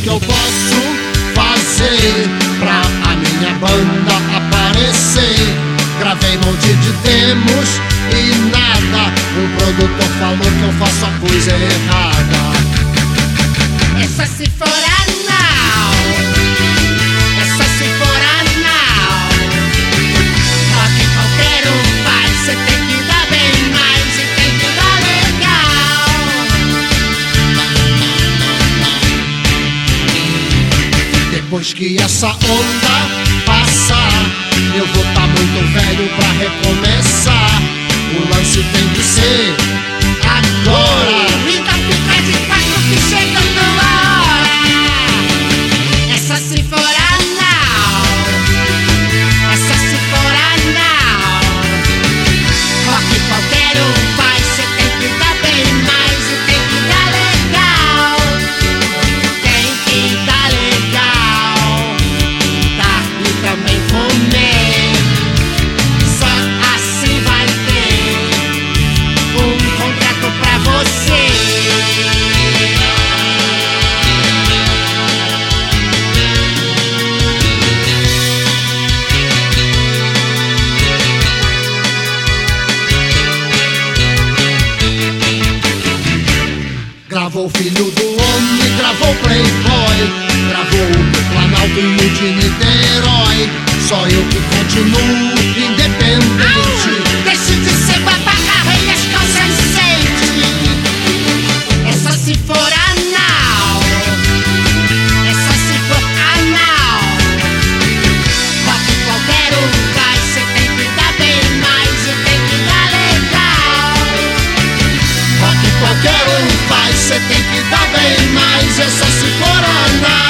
que eu posso fazer pra a minha banda aparecer. Gravei um monte de demos e nada. O produtor falou que eu faço a coisa errada. Essa se for anal, essa se for anal. Rock qualquer um faz, cê tem que dar bem mais e tem que dar legal. Depois que essa onda passar, eu vou tá muito velho pra recomeçar. O lance tem que ser agora. Então fica de quatro que chegando a hora. Essa se for anal, essa se for anal. Rock qualquer um faz, cê tem que dar bem mais e tem que dar legal. Tem que dar legal. Dar e também comer. Só assim vai ter um contrato pra você. Gravou o Filho do Homem, gravou o Playboy, gravou o do Planalto e o de Niterói. Só eu que continuo independente. Deixe de ser babaca, rei das calças sente. Essa se for anal, essa se for anal. Rock qualquer um faz, cê tem que dar bem mais e tem que dar legal. Rock qualquer um faz, cê tem que dar bem mais. Essa se for anal.